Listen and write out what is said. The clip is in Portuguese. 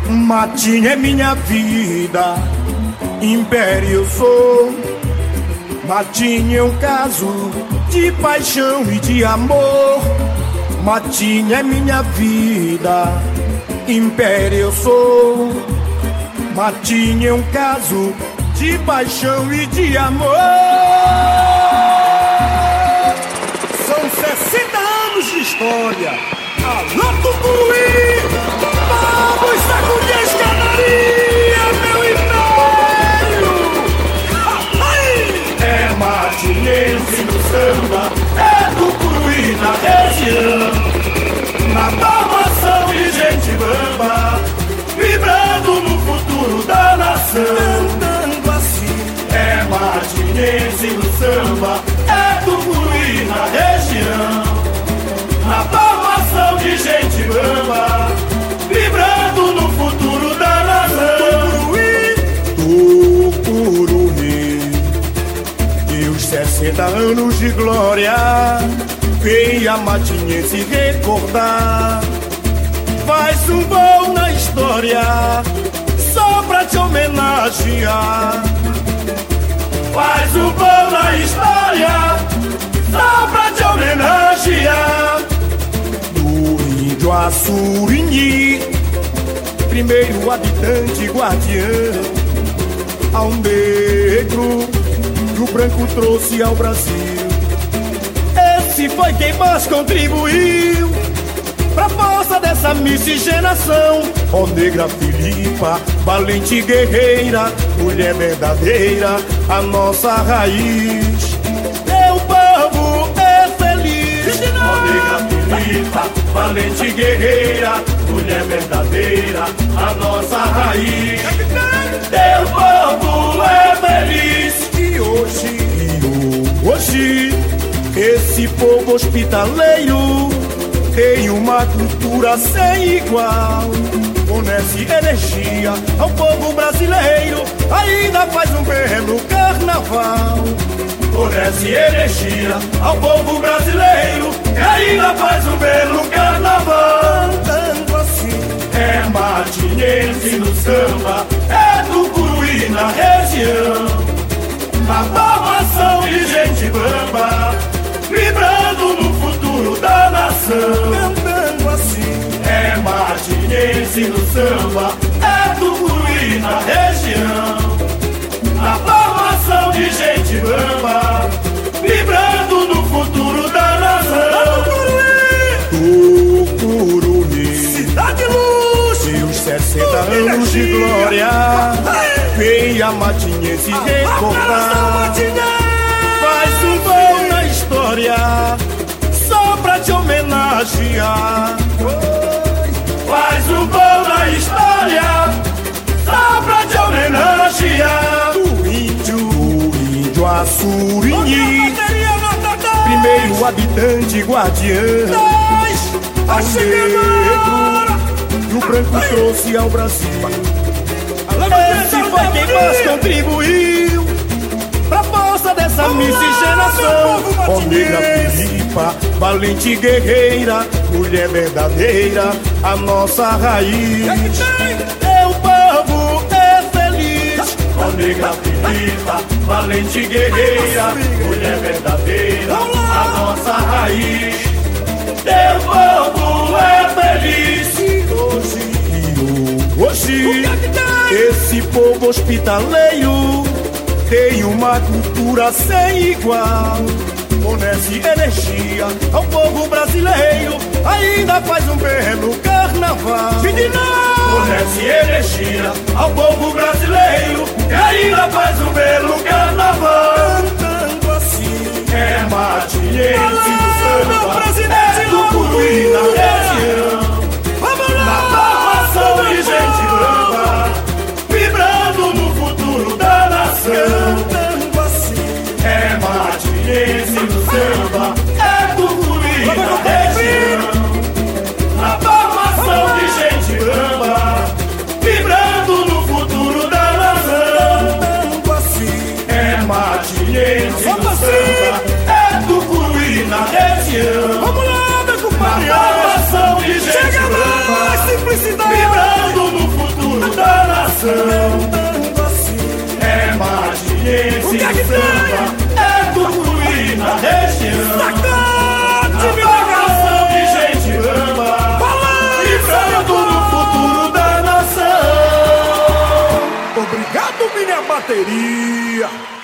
Matinha é minha vida, império eu sou. Matinha é um caso de paixão e de amor. Matinha é minha vida, império eu sou. Matinha é um caso de paixão e de amor. São 60 anos de história. Alô, Tucuruí! Vamos sacudir a escadaria, meu império! É matinense no samba, é Tucuruí na região, na palmação de gente bamba, vibrando no futuro da nação. Cantando assim. É matinense no samba, é Tucuruí na região, na palmação de gente bamba, vibrando no futuro da nação. Tucuruí, e os 60 anos de glória, vem a matinense recordar. Faz um voo na história, só pra te homenagear. Faz um voo na história, só pra te homenagear. Do índio a Surini, primeiro habitante guardião, ao negro que o branco trouxe ao Brasil. Esse foi quem mais contribuiu pra força dessa miscigenação. Ó negra Filipa, valente guerreira, mulher verdadeira, a nossa raiz. Meu povo é feliz. Ó negra Filipa, valente guerreira, mulher verdadeira, a nossa raiz. Teu povo é feliz. E hoje, esse povo hospitaleiro tem uma cultura sem igual. Fornece energia ao povo brasileiro, ainda faz um belo carnaval. Fornece energia ao povo brasileiro, ainda faz um belo carnaval. Cantando assim. É matinense no samba, é Tucuruí na região, na palmação de gente bamba, vibrando no futuro da nação. Cantando assim. É matinense no samba, é Tucuruí na região, na palmação de gente bamba, vibrando no futuro da nação. Tucuruí, cidade luz, e os 60 anos de glória, vem a matinense recordar. Faz um voo na história, só pra te homenagear. Faz um voo na história, só pra te homenagear. Do índio a Surini, primeiro habitante guardião, ao negro que o branco trouxe ao Brasil. Esse foi quem mais contribuiu pra força dessa miscigenação. Ó negra Filipa, valente guerreira, mulher verdadeira, a nossa raiz. Teu povo é feliz. Ó negra Filipa, valente guerreira, mulher verdadeira, a nossa raiz. Teu povo é feliz. E hoje, esse povo hospitaleiro tem uma cultura sem igual. Fornece energia ao povo brasileiro, ainda faz um belo carnaval. Fornece energia ao povo brasileiro, ainda faz um belo carnaval. Cantando assim. É matinense no samba, é Tucuruí na região, na palmação de gente bamba, vibrando no futuro da nação. Cantando assim. É matinense no samba, é Tucuruí na região, na palmação de gente bamba, vibrando no futuro da nação. Cantando assim. É matinense no samba, é Tucuruí na região, vamos lá, meu compadre, na palmação esse o que é que samba é do Curuí na região. Sacode, minha nação que gente ama, pensando no futuro da nação. Obrigado, minha bateria.